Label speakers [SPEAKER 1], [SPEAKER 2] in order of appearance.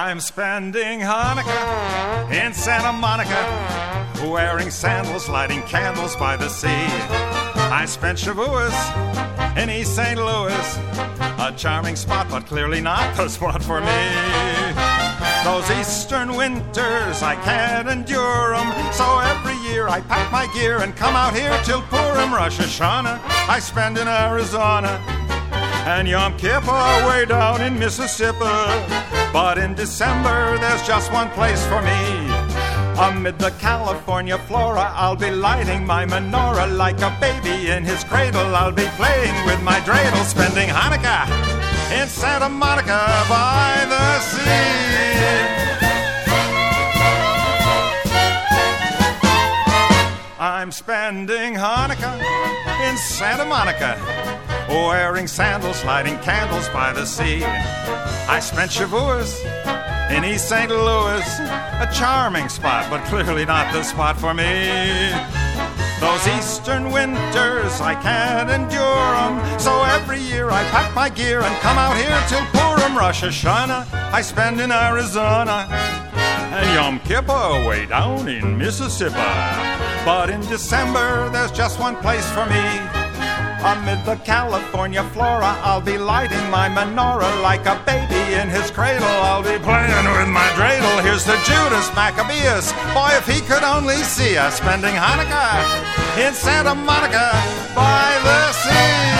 [SPEAKER 1] I'm spending Hanukkah in Santa Monica, wearing sandals, lighting candles by the sea. I spent Shavuos in East St. Louis, a charming spot, but clearly not the spot for me. Those eastern winters, I can't endure 'em, so every year I pack my gear and come out here till Purim. Rosh Hashanah I spend in Arizona, and Yom Kippur way down in Mississippi. But in December there's just one place for me. Amid the California flora, I'll be lighting my menorah. Like a baby in his cradle, I'll be playing with my dreidel. Spending Hanukkah in Santa Monica by the sea. I'm spending Hanukkah in Santa Monica, wearing sandals, lighting candles by the sea. I spent Shavuos in East St. Louis, a charming spot, but clearly not the spot for me. Those eastern winters, I can't endure 'em, so every year I pack my gear and come out here till Purim. Rosh Hashanah I spend in Arizona, and Yom Kippur way down in Mississippi. But in December there's just one place for me. Amid the California flora, I'll be lighting my menorah. Like a baby in his cradle, I'll be playing with my dreidel. Here's the Judas Maccabeus, boy, if he could only see us. Spending Hanukkah in Santa Monica by the sea.